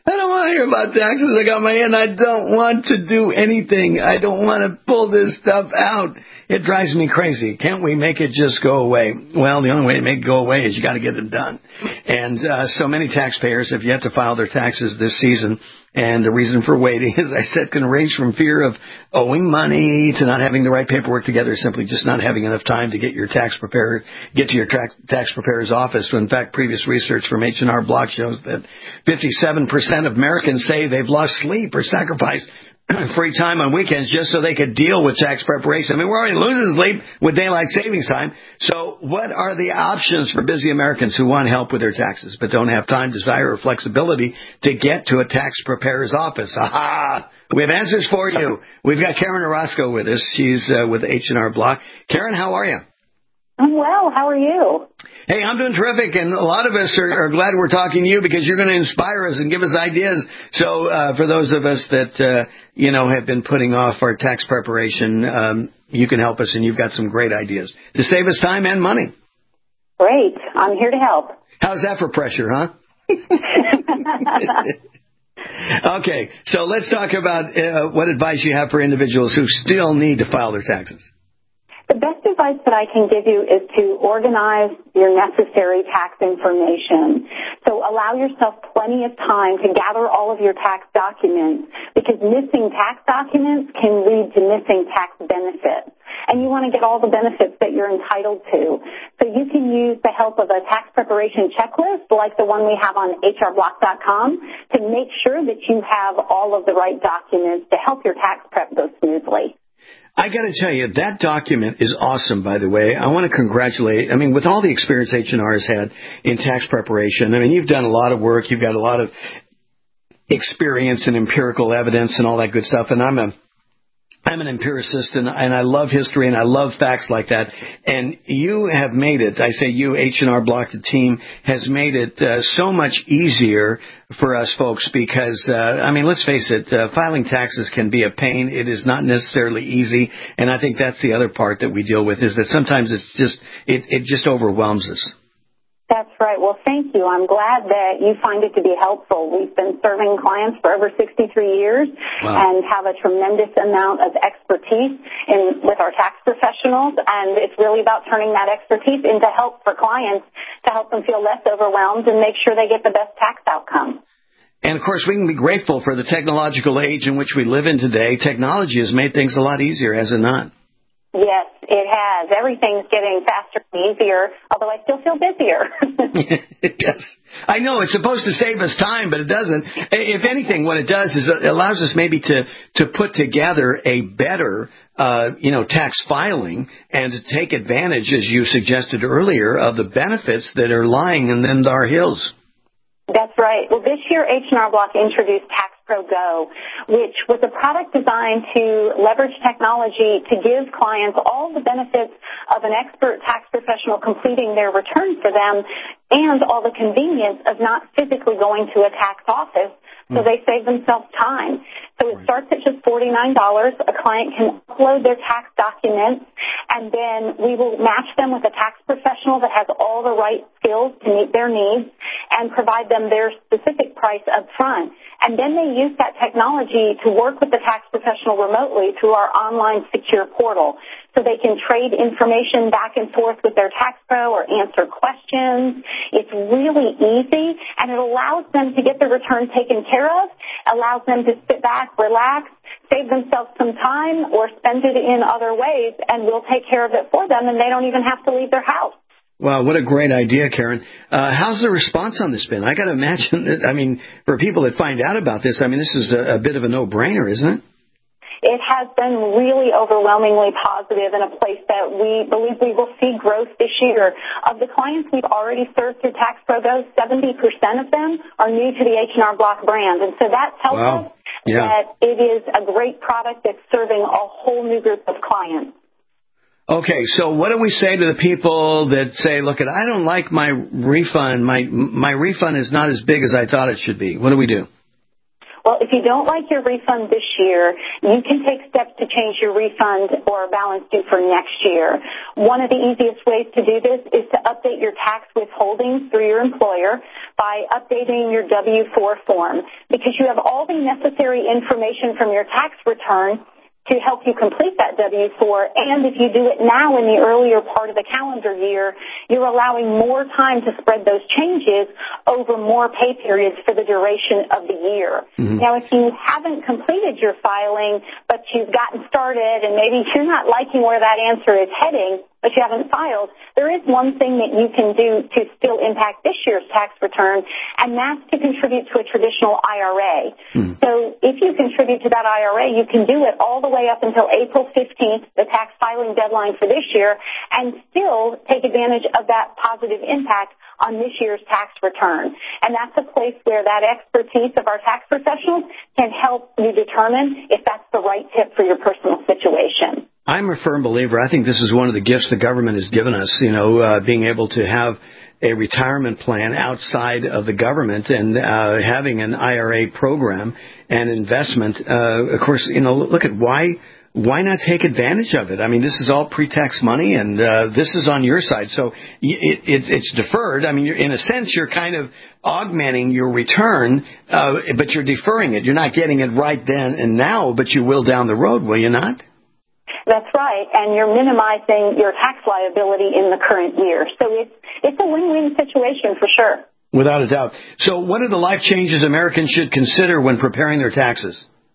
I don't want to hear about taxes. I got my hand. I don't want to do anything. I don't want to pull this stuff out. It drives me crazy. Can't we make it just go away? Well, the only way to make it go away is you got to get them done. And uh, so many taxpayers have yet to file their taxes this season. And the reason for waiting, as I said, can range from fear of owing money to not having the right paperwork together, simply just not having enough time to get your tax preparer, get to your tax, tax preparer's office. So in fact, previous research from H and R Block shows that fifty-seven percent of Americans say they've lost sleep or sacrificed free time on weekends just so they could deal with tax preparation. I mean, we're already losing sleep with daylight savings time. So what are the options for busy Americans who want help with their taxes but don't have time, desire, or flexibility to get to a tax preparer's office? Aha! We have answers for you. We've got Karen Orozco with us. She's uh, with H and R Block. Karen, how are you? I'm well. How are you? Hey, I'm doing terrific, and a lot of us are, are glad we're talking to you because you're going to inspire us and give us ideas. So uh, for those of us that, uh, you know, have been putting off our tax preparation, um, you can help us, and you've got some great ideas to save us time and money. Great. I'm here to help. How's that for pressure, huh? Okay, so let's talk about uh, what advice you have for individuals who still need to file their taxes. The best advice that I can give you is to organize your necessary tax information. So allow yourself plenty of time to gather all of your tax documents, because missing tax documents can lead to missing tax benefits. And you want to get all the benefits that you're entitled to. So you can use the help of a tax preparation checklist like the one we have on H R block dot com to make sure that you have all of the right documents to help your tax prep go smoothly. I got to tell you, that document is awesome, by the way. I want to congratulate, I mean, with all the experience H and R has had in tax preparation, I mean, you've done a lot of work, you've got a lot of experience and empirical evidence and all that good stuff, and I'm a I'm an empiricist, and, and I love history, and I love facts like that. And you have made it, I say you, H and R Block, the team, has made it uh, so much easier for us folks because, uh, I mean, let's face it, uh, filing taxes can be a pain. It is not necessarily easy, and I think that's the other part that we deal with, is that sometimes it's just, it, it just overwhelms us. That's right. Well, thank you. I'm glad that you find it to be helpful. We've been serving clients for over sixty-three years wow. and have a tremendous amount of expertise in with our tax professionals, and it's really about turning that expertise into help for clients to help them feel less overwhelmed and make sure they get the best tax outcome. And, of course, we can be grateful for the technological age in which we live in today. Technology has made things a lot easier, has it not? Yes, it has. Everything's getting faster and easier, although I still feel busier. Yes. I know it's supposed to save us time, but it doesn't. If anything, what it does is it allows us maybe to, to put together a better, uh, you know, tax filing and to take advantage, as you suggested earlier, of the benefits that are lying in them our hills. That's right. Well, this year, H and R Block introduced Tax Pro Go, which was a product designed to leverage technology to give clients all the benefits of an expert tax professional completing their return for them and all the convenience of not physically going to a tax office, so they save themselves time. So it starts at just forty-nine dollars. A client can upload their tax documents, and then we will match them with a tax professional that has all the right skills to meet their needs and provide them their specific price up front. And then they use that technology to work with the tax professional remotely through our online secure portal. So they can trade information back and forth with their tax pro or answer questions. It's really easy, and it allows them to get the return taken care of, allows them to sit back, relax, save themselves some time, or spend it in other ways, and we'll take care of it for them, and they don't even have to leave their house. Wow, what a great idea, Karen. Uh, how's the response on this been? I got to imagine that, I mean, for people that find out about this, I mean, this is a, a bit of a no-brainer, isn't it? It has been really overwhelmingly positive in a place that we believe we will see growth this year. Of the clients we've already served through Tax Pro Go, seventy percent of them are new to the H and R Block brand. And so that tells wow. us yeah. that it is a great product that's serving a whole new group of clients. Okay, so what do we say to the people that say, look, I don't like my refund. My my refund is not as big as I thought it should be. What do we do? Well, if you don't like your refund this year, you can take steps to change your refund or balance due for next year. One of the easiest ways to do this is to update your tax withholdings through your employer by updating your W four form, because you have all the necessary information from your tax return to help you complete that W four. And if you do it now in the earlier part of the calendar year, you're allowing more time to spread those changes over more pay periods for the duration of the year. Mm-hmm. Now, if you haven't completed your filing, but you've gotten started and maybe you're not liking where that answer is heading, but you haven't filed, there is one thing that you can do to still impact this year's tax return, and that's to contribute to a traditional I R A. Mm. So if you contribute to that I R A, you can do it all the way up until April fifteenth, the tax filing deadline for this year, and still take advantage of that positive impact on this year's tax return. And that's a place where that expertise of our tax professionals can help you determine if that's the right tip for your personal situation. I'm a firm believer. I think this is one of the gifts the government has given us, you know, uh, being able to have a retirement plan outside of the government and uh, having an I R A program and investment. Uh, of course, you know, look at why why not take advantage of it? I mean, this is all pre-tax money, and uh, this is on your side. So it, it, it's deferred. I mean, you're, in a sense, you're kind of augmenting your return, uh, but you're deferring it. You're not getting it right then and now, but you will down the road, will you not? That's right, and you're minimizing your tax liability in the current year. So it's it's a win-win situation for sure. Without a doubt. So what are the life changes Americans should consider when preparing their taxes?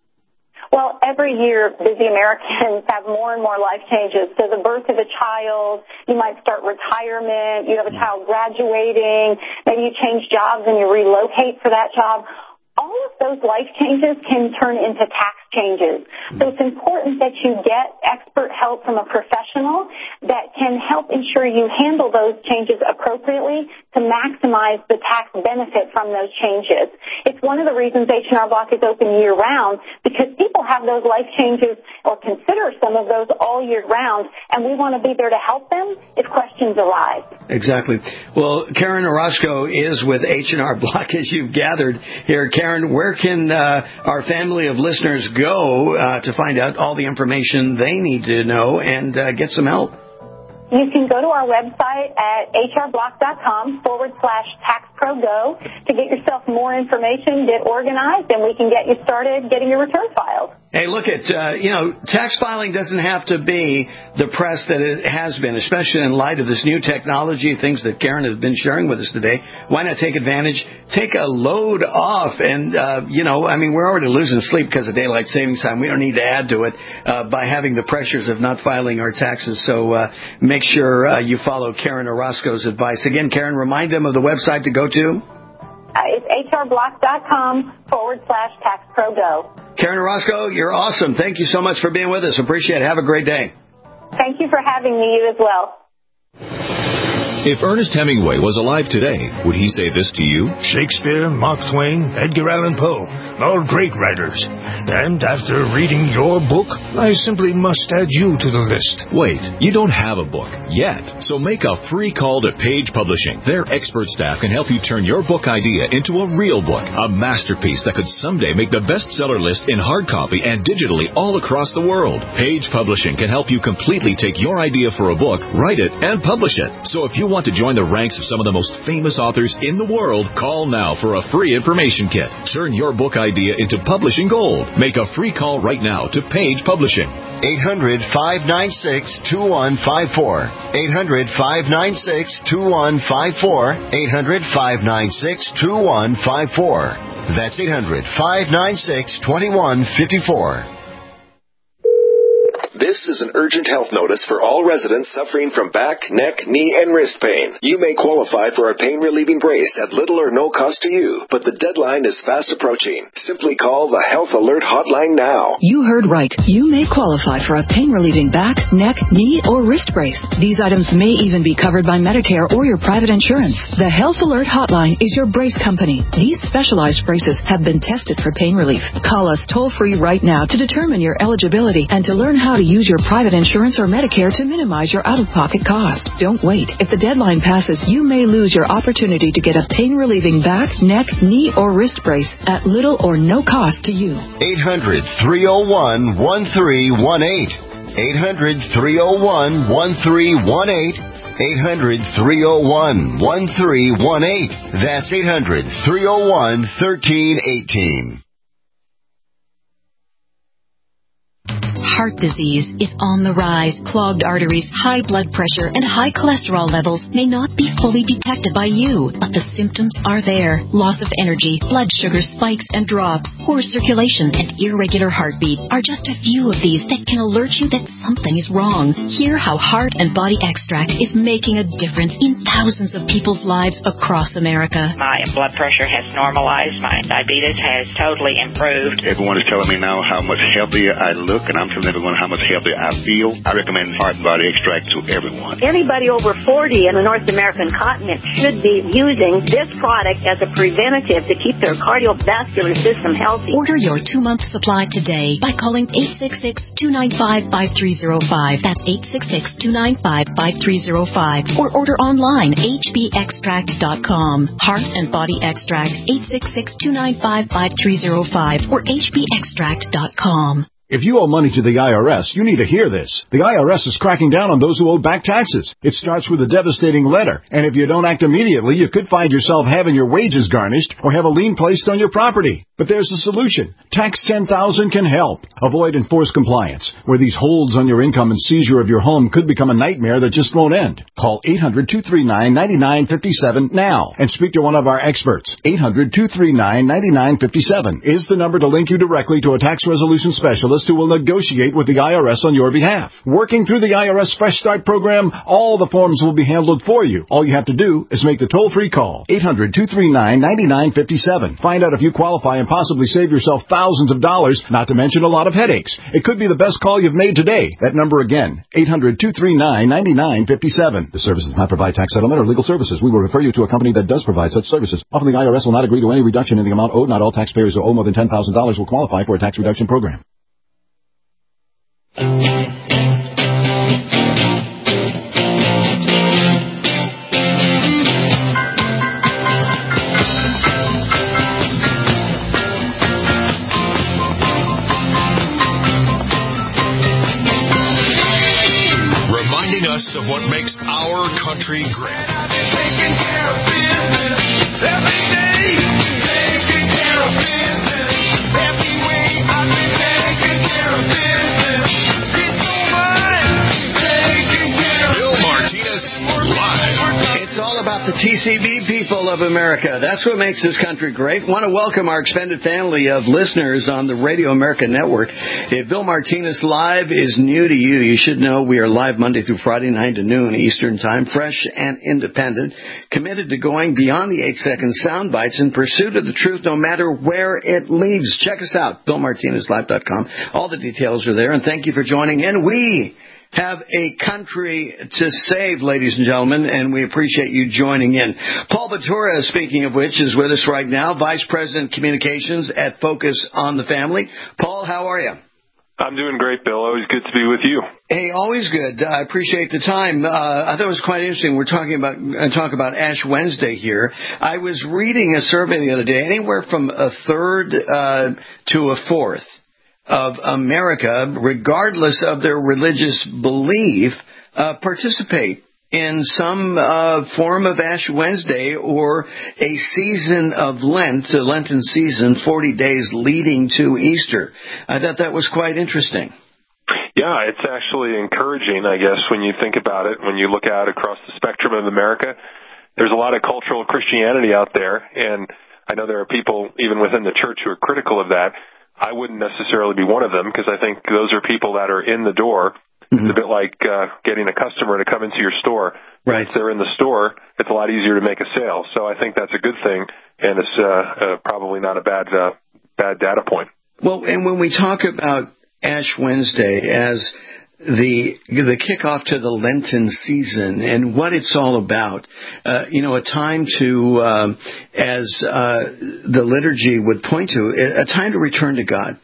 Well, every year, busy Americans have more and more life changes. So the birth of a child, you might start retirement, you have a child graduating, maybe you change jobs and you relocate for that job. All of those life changes can turn into tax changes. So it's important that you get expert help from a professional that can help ensure you handle those changes appropriately to maximize the tax benefit from those changes. It's one of the reasons H and R Block is open year-round, because people have those life changes or consider some of those all year round, and we want to be there to help them if questions arise. Exactly. Well, Karen Orozco is with H and R Block, as you've gathered here. Karen, where can uh, our family of listeners go uh, to find out all the information they need to know and uh, get some help? You can go to our website at hrblock.com forward slash taxprogo to get yourself more information, get organized, and we can get you started getting your return filed. Hey, look at, uh, you know, tax filing doesn't have to be the press that it has been, especially in light of this new technology, things that Karen has been sharing with us today. Why not take advantage? Take a load off. And, uh, you know, I mean, we're already losing sleep because of daylight savings time. We don't need to add to it uh, by having the pressures of not filing our taxes. So uh, make sure uh, you follow Karen Orozco's advice. Again, Karen, remind them of the website to go to. Uh, it's hrblock.com forward slash taxprogo. Karen Orozco, you're awesome. Thank you so much for being with us. Appreciate it. Have a great day. Thank you for having me. You as well. If Ernest Hemingway was alive today, would he say this to you? Shakespeare, Mark Twain, Edgar Allan Poe, all great writers. And after reading your book, I simply must add you to the list. Wait, you don't have a book yet. So make a free call to Page Publishing. Their expert staff can help you turn your book idea into a real book, a masterpiece that could someday make the bestseller list in hard copy and digitally all across the world. Page Publishing can help you completely take your idea for a book, write it, and publish it. So if you want to join the ranks of some of the most famous authors in the world, call now for a free information kit. Turn your book idea into publishing gold. Make a free call right now to Page Publishing. eight hundred, five nine six, two one five four. eight hundred, five nine six, two one five four. eight hundred, five nine six, two one five four. That's eight hundred, five nine six, two one five four. This is an urgent health notice for all residents suffering from back, neck, knee, and wrist pain. You may qualify for a pain-relieving brace at little or no cost to you, but the deadline is fast approaching. Simply call the Health Alert Hotline now. You heard right. You may qualify for a pain-relieving back, neck, knee, or wrist brace. These items may even be covered by Medicare or your private insurance. The Health Alert Hotline is your brace company. These specialized braces have been tested for pain relief. Call us toll-free right now to determine your eligibility and to learn how to use your private insurance or Medicare to minimize your out-of-pocket cost. Don't wait. If the deadline passes, you may lose your opportunity to get a pain-relieving back, neck, knee, or wrist brace at little or no cost to you. eight hundred, three oh one, one three one eight. eight hundred, three oh one, one three one eight. eight hundred, three oh one, one three one eight. That's eight hundred, three oh one, one three one eight. Heart disease is on the rise. Clogged arteries, high blood pressure, and high cholesterol levels may not be fully detected by you, but the symptoms are there. Loss of energy, blood sugar spikes and drops, poor circulation, and irregular heartbeat are just a few of these that can alert you that something is wrong. Hear how Heart and Body Extract is making a difference in thousands of people's lives across America. My blood pressure has normalized. My diabetes has totally improved. Everyone is telling me now how much healthier I look, and I'm telling everyone how much healthier I feel. I recommend Heart and Body Extract to everyone. Anybody over forty in the North American continent should be using this product as a preventative to keep their cardiovascular system healthy. Order your two-month supply today by calling eight six six, two nine five, five three zero five. That's eight six six, two nine five, five three zero five. Or order online, h b extract dot com. Heart and Body Extract, eight six six, two nine five, five three zero five or h b extract dot com. If you owe money to the I R S, you need to hear this. The I R S is cracking down on those who owe back taxes. It starts with a devastating letter, and if you don't act immediately, you could find yourself having your wages garnished or have a lien placed on your property. But there's a solution. Tax ten thousand can help. Avoid enforced compliance, where these holds on your income and seizure of your home could become a nightmare that just won't end. Call eight hundred, two three nine, nine nine five seven now and speak to one of our experts. eight hundred, two three nine, nine nine five seven is the number to link you directly to a tax resolution specialist who will negotiate with the I R S on your behalf. Working through the I R S Fresh Start program, all the forms will be handled for you. All you have to do is make the toll-free call. eight hundred, two three nine, nine nine five seven. Find out if you qualify and possibly save yourself thousands of dollars, not to mention a lot of headaches. It could be the best call you've made today. That number again, eight hundred, two three nine, nine nine five seven. The service does not provide tax settlement or legal services. We will refer you to a company that does provide such services. Often the I R S will not agree to any reduction in the amount owed. Not all taxpayers who owe more than ten thousand dollars will qualify for a tax reduction program. Reminding us of what makes our country great. It's all about the T C B people of America. That's what makes this country great. Want to welcome our extended family of listeners on the Radio America Network. If Bill Martinez Live is new to you, you should know we are live Monday through Friday, nine to noon Eastern Time, fresh and independent, committed to going beyond the eight-second sound bites in pursuit of the truth no matter where it leads. Check us out, bill martinez live dot com. All the details are there, and thank you for joining in. We have a country to save, ladies and gentlemen, and we appreciate you joining in. Paul Batura, speaking of which, is with us right now, Vice President Communications at Focus on the Family. Paul, how are you? I'm doing great, Bill. Always good to be with you. Hey, always good. I appreciate the time. Uh, I thought it was quite interesting. We're talking about uh, talk about Ash Wednesday here. I was reading a survey the other day. Anywhere from a third uh, to a fourth of America, regardless of their religious belief, uh, participate in some uh, form of Ash Wednesday or a season of Lent, a Lenten season, forty days leading to Easter. I thought that was quite interesting. Yeah, it's actually encouraging, I guess, when you think about it, when you look out across the spectrum of America. There's a lot of cultural Christianity out there, and I know there are people even within the church who are critical of that. I wouldn't necessarily be one of them because I think those are people that are in the door. Mm-hmm. It's a bit like uh, getting a customer to come into your store. Right. Once they're in the store, it's a lot easier to make a sale. So I think that's a good thing, and it's uh, uh, probably not a bad uh, bad data point. Well, and when we talk about Ash Wednesday as the the kickoff to the Lenten season and what it's all about, uh, you know, a time to, uh, as uh, the liturgy would point to, a time to return to God.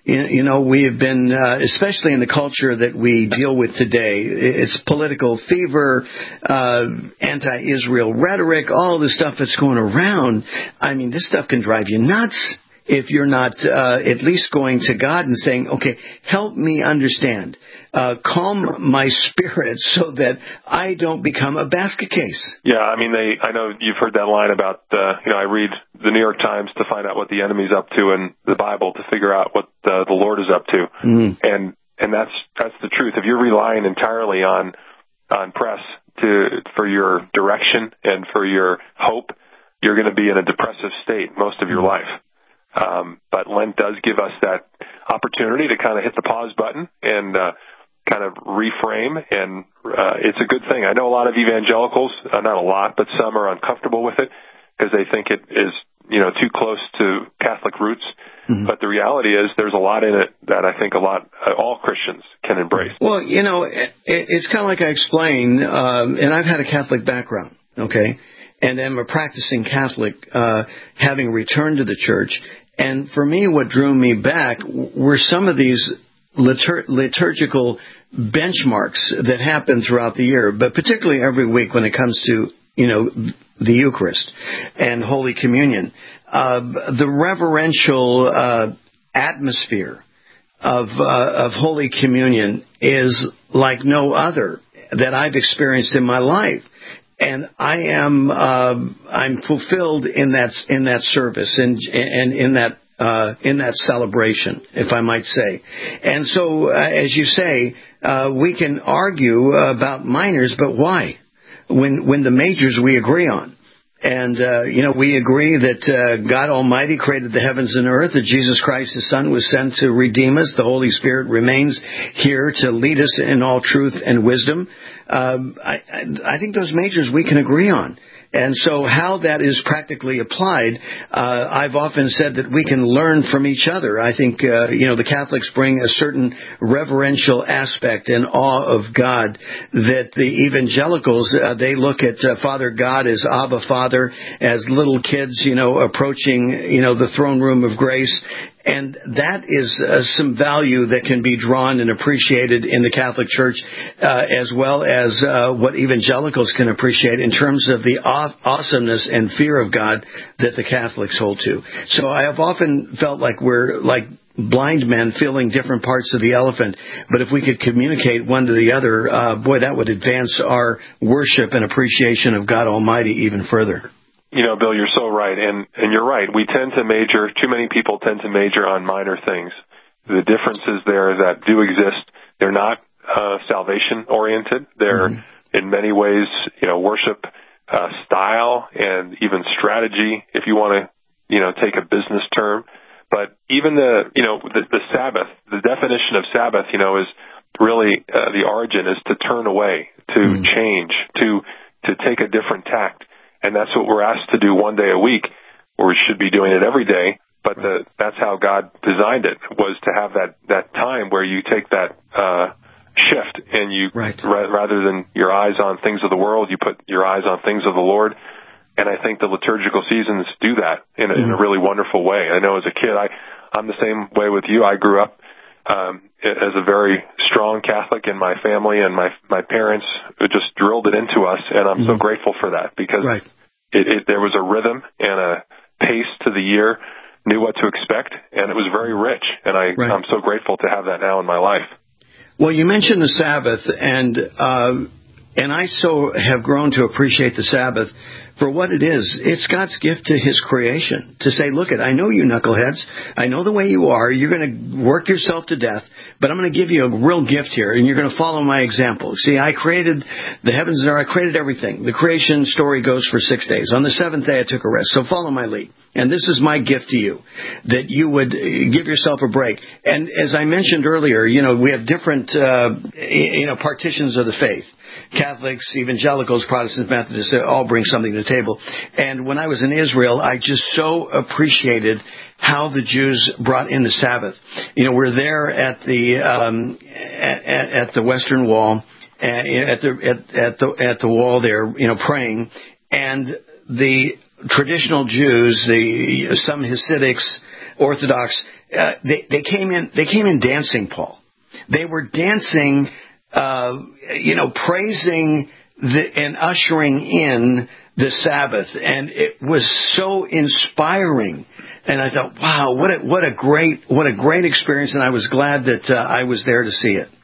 You, you know, we have been, uh, especially in the culture that we deal with today, it's political fever, uh, anti-Israel rhetoric, all the stuff that's going around. I mean, this stuff can drive you nuts if you're not uh, at least going to God and saying, okay, help me understand. Uh, calm my spirit so that I don't become a basket case. Yeah, I mean, they. I know you've heard that line about, uh, you know, I read the New York Times to find out what the enemy's up to, and the Bible to figure out what uh, the Lord is up to. Mm. And and that's that's the truth. If you're relying entirely on on press to for your direction and for your hope, you're going to be in a depressive state most of your Mm. life. Um, but Lent does give us that opportunity to kind of hit the pause button and uh, kind of reframe, and uh, it's a good thing. I know a lot of evangelicals, uh, not a lot, but some are uncomfortable with it because they think it is, you know, too close to Catholic roots. Mm-hmm. But the reality is there's a lot in it that I think a lot, uh, all Christians can embrace. Well, you know, it, it's kind of like I explained, um, and I've had a Catholic background, okay, and I'm a practicing Catholic, uh, having returned to the church. And for me, what drew me back were some of these litur- liturgical benchmarks that happen throughout the year, but particularly every week when it comes to, you know, the Eucharist and Holy Communion. Uh, the reverential uh, atmosphere of uh, of Holy Communion is like no other that I've experienced in my life. And I am uh, I'm fulfilled in that in that service and and in that uh, in that celebration, if I might say. And so, uh, as you say, uh, we can argue about minors, but why? When when the majors we agree on. And, uh, you know, we agree that uh, God Almighty created the heavens and earth, that Jesus Christ, His Son, was sent to redeem us. The Holy Spirit remains here to lead us in all truth and wisdom. Um, I, I think those majors we can agree on. And so how that is practically applied, uh, I've often said that we can learn from each other. I think, uh, you know, the Catholics bring a certain reverential aspect and awe of God that the evangelicals, uh, they look at uh, Father God as Abba Father, as little kids, you know, approaching, you know, the throne room of grace. And that is uh, some value that can be drawn and appreciated in the Catholic Church, uh, as well as uh, what evangelicals can appreciate in terms of the aw- awesomeness and fear of God that the Catholics hold to. So I have often felt like we're like blind men feeling different parts of the elephant. But if we could communicate one to the other, uh, boy, that would advance our worship and appreciation of God Almighty even further. You know, Bill, you're so right, and, and you're right. We tend to major, too many people tend to major on minor things. The differences there that do exist, they're not uh, salvation-oriented. They're, mm-hmm. in many ways, you know, worship uh, style and even strategy, if you want to, you know, take a business term. But even the, you know, the, the Sabbath, the definition of Sabbath, you know, is really uh, the origin is to turn away, to mm-hmm. change, to to take a different tact. And that's what we're asked to do one day a week, or we should be doing it every day. But the, that's how God designed it, was to have that, that time where you take that uh, shift and you, right. ra- rather than your eyes on things of the world, you put your eyes on things of the Lord. And I think the liturgical seasons do that in a, mm-hmm. in a really wonderful way. I know as a kid, I, I'm the same way with you. I grew up um, as a very strong Catholic in my family, and my my parents just drilled it into us, and I'm mm-hmm. so grateful for that, because right. it, it, there was a rhythm and a pace to the year, knew what to expect, and it was very rich, and I, right. I'm so grateful to have that now in my life. Well, you mentioned the Sabbath, and uh, and I so have grown to appreciate the Sabbath for what it is. It's God's gift to His creation to say, look, it, I know you knuckleheads. I know the way you are. You're going to work yourself to death, but I'm going to give you a real gift here, and you're going to follow my example. See, I created the heavens and earth. I created everything. The creation story goes for six days. On the seventh day, I took a rest. So follow my lead. And this is my gift to you, that you would give yourself a break. And as I mentioned earlier, you know, we have different, uh, you know, partitions of the faith. Catholics, evangelicals, Protestants, Methodists, they all bring something to the table. And when I was in Israel, I just so appreciated how the Jews brought in the Sabbath. You know, we're there at the um, at, at the Western Wall, at the at, at the at the wall there, you know, praying, and the traditional Jews, the some Hasidics, Orthodox, uh, they, they came in, they came in dancing, Paul. They were dancing, uh, you know, praising the, and ushering in the Sabbath. And it was so inspiring. And I thought, wow, what a, what a great, what a great experience. And I was glad that uh, I was there to see it.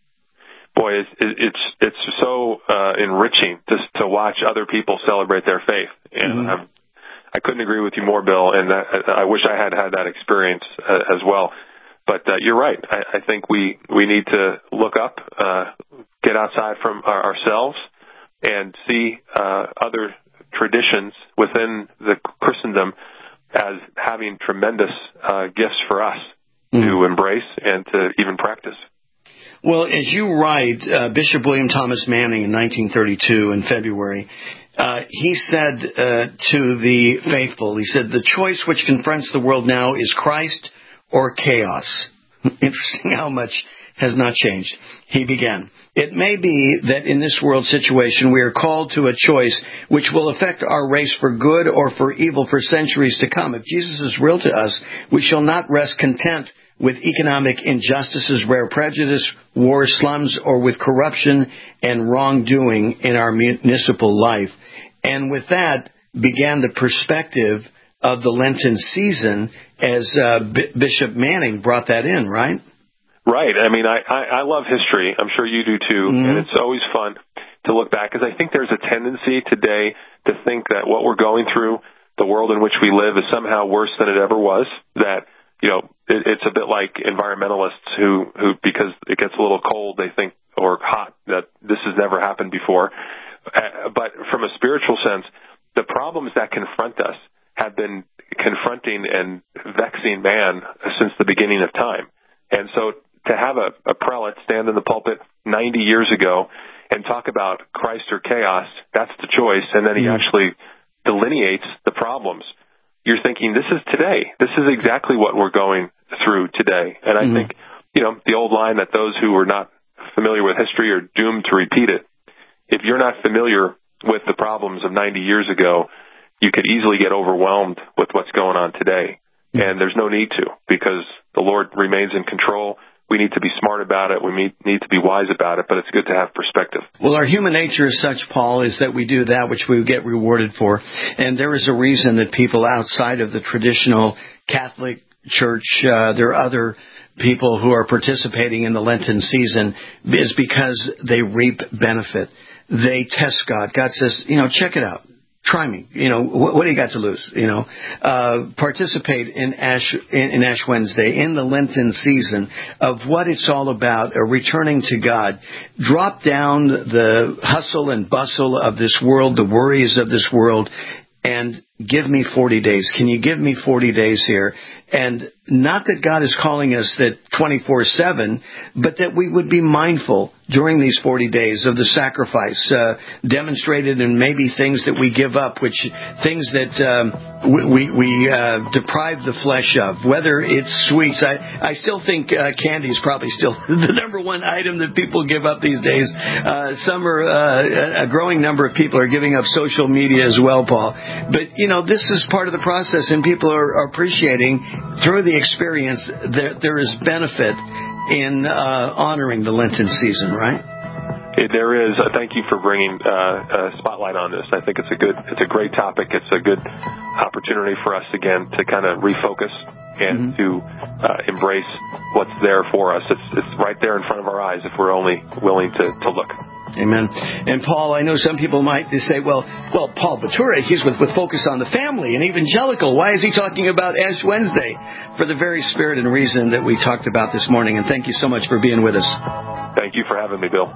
Boy, it's it's it's so uh, enriching just to watch other people celebrate their faith, and mm-hmm. I'm, I couldn't agree with you more, Bill. And that, I wish I had had that experience uh, as well. But uh, you're right. I, I think we we need to look up, uh, get outside from our, ourselves, and see uh, other traditions within the Christendom as having tremendous uh, gifts for us mm-hmm. to embrace and to even practice. Well, as you write, uh, Bishop William Thomas Manning in nineteen thirty-two in February, uh, he said uh, to the faithful, he said, the choice which confronts the world now is Christ or chaos. Interesting how much has not changed. He began, it may be that in this world situation we are called to a choice which will affect our race for good or for evil for centuries to come. If Jesus is real to us, we shall not rest content with economic injustices, rare prejudice, war, slums, or with corruption and wrongdoing in our municipal life. And with that began the perspective of the Lenten season as uh, B- Bishop Manning brought that in, right? Right. I mean, I, I, I love history. I'm sure you do too. Mm-hmm. And it's always fun to look back because I think there's a tendency today to think that what we're going through, the world in which we live, is somehow worse than it ever was, that you know, it, it's a bit like environmentalists who, who, because it gets a little cold, they think, or hot, that this has never happened before. Uh, but from a spiritual sense, the problems that confront us have been confronting and vexing man since the beginning of time. And so to have a, a prelate stand in the pulpit ninety years ago and talk about Christ or chaos, that's the choice. And then he mm. actually delineates the problems. You're thinking, this is today. This is exactly what we're going through today. And I mm-hmm. think, you know, the old line that those who are not familiar with history are doomed to repeat it. If you're not familiar with the problems of ninety years ago, you could easily get overwhelmed with what's going on today. Mm-hmm. And there's no need to, because the Lord remains in control. We need to be smart about it. We need to be wise about it, but it's good to have perspective. Well, our human nature is such, Paul, is that we do that which we get rewarded for. And there is a reason that people outside of the traditional Catholic Church, uh, there are other people who are participating in the Lenten season, is because they reap benefit. They test God. God says, you know, check it out. Try me. You know, what, what do you got to lose? You know, uh, participate in Ash, in, in Ash Wednesday, in the Lenten season of what it's all about, uh, returning to God. Drop down the hustle and bustle of this world, the worries of this world, and give me forty days. Can you give me forty days here? And not that God is calling us that twenty-four seven, but that we would be mindful during these forty days of the sacrifice, uh, demonstrated in maybe things that we give up, which things that um, we, we uh, deprive the flesh of, whether it's sweets. I, I still think uh, candy is probably still the number one item that people give up these days. Uh, some are, uh, a growing number of people are giving up social media as well, Paul. But, you know, this is part of the process, and people are, are appreciating through the experience that there is benefit in uh, honoring the Lenten season, right? It, there is. Uh, thank you for bringing uh, a spotlight on this. I think it's a good, it's a great topic. It's a good opportunity for us again to kind of refocus and mm-hmm. to uh, embrace what's there for us. It's, it's right there in front of our eyes if we're only willing to, to look. Amen. And Paul, I know some people might say, well, well, Paul Batura, he's with, with Focus on the Family and Evangelical. Why is he talking about Ash Wednesday? For the very spirit and reason that we talked about this morning. And thank you so much for being with us. Thank you for having me, Bill.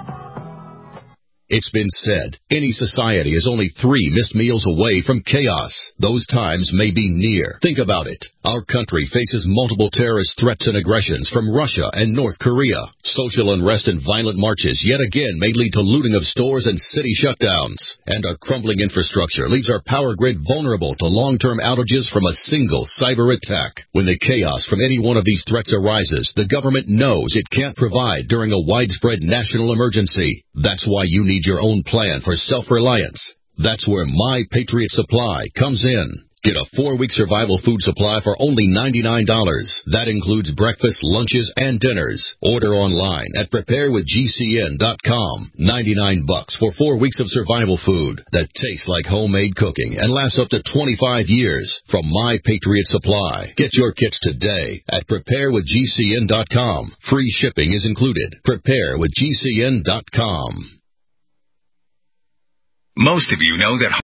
It's been said, any society is only three missed meals away from chaos. Those times may be near. Think about it. Our country faces multiple terrorist threats and aggressions from Russia and North Korea. Social unrest and violent marches yet again may lead to looting of stores and city shutdowns. And our crumbling infrastructure leaves our power grid vulnerable to long-term outages from a single cyber attack. When the chaos from any one of these threats arises, the government knows it can't provide during a widespread national emergency. That's why you need your own plan for self-reliance. That's where My Patriot Supply comes in. Get a four-week survival food supply for only ninety-nine dollars. That includes breakfast, lunches, and dinners. Order online at prepare with G C N dot com. ninety-nine bucks for four weeks of survival food that tastes like homemade cooking and lasts up to twenty-five years from My Patriot Supply. Get your kits today at prepare with G C N dot com. Free shipping is included. prepare with G C N dot com. Most of you know that